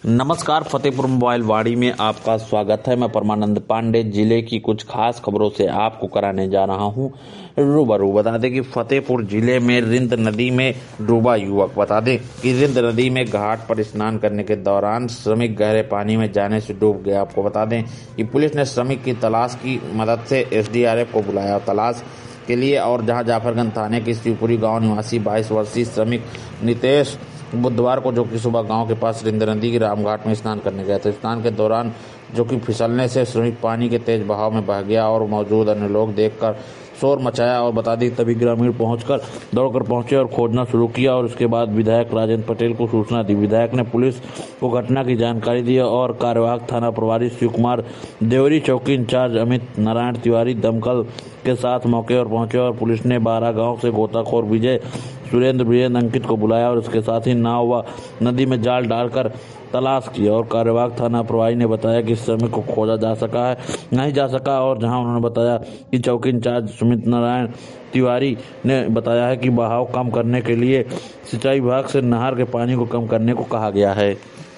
नमस्कार, फतेहपुर मोबाइल वाड़ी में आपका स्वागत है। मैं परमानंद पांडे जिले की कुछ खास खबरों से आपको कराने जा रहा हूं रूबरू। बता दें कि फतेहपुर जिले में रिंद नदी में डूबा युवक। बता दें कि रिंद नदी में घाट पर स्नान करने के दौरान श्रमिक गहरे पानी में जाने से डूब गया। आपको बता दें कि पुलिस ने श्रमिक की तलाश की मदद से एसडीआरएफ को बुलाया तलाश के लिए। और जहां जाफरगंज थाने के शिवपुरी गांव निवासी 22 वर्षीय श्रमिक नितेश बुधवार को जो कि सुबह गांव के पास रिंद नदी की रामघाट में स्नान करने गए थे। स्नान के दौरान जो कि फिसलने से श्रमिक पानी के तेज बहाव में बह गया और मौजूद अन्य लोग देखकर शोर मचाया। और बता दी तभी ग्रामीण दौड़कर पहुंचे और खोजना शुरू किया। और उसके बाद विधायक राजेंद्र पटेल को सूचना दी। विधायक ने पुलिस को घटना की जानकारी दी और कार्यवाहक थाना प्रभारी शिव कुमार, देवरी चौकी इंचार्ज अमित नारायण तिवारी दमकल के साथ मौके पर पहुंचे। और पुलिस ने 12 गांव से गोताखोर विजय, सुरेंद्र, वीरेंद्र, अंकित को बुलाया और उसके साथ ही नाव व नदी में जाल डालकर तलाश की। और कार्यवाहक थाना प्रभारी ने बताया कि श्रमिक को खोजा नहीं जा सका। और जहां उन्होंने बताया कि चौकी इंचार्ज सुमित नारायण तिवारी ने बताया है कि बहाव कम करने के लिए सिंचाई विभाग से नहर के पानी को कम करने को कहा गया है।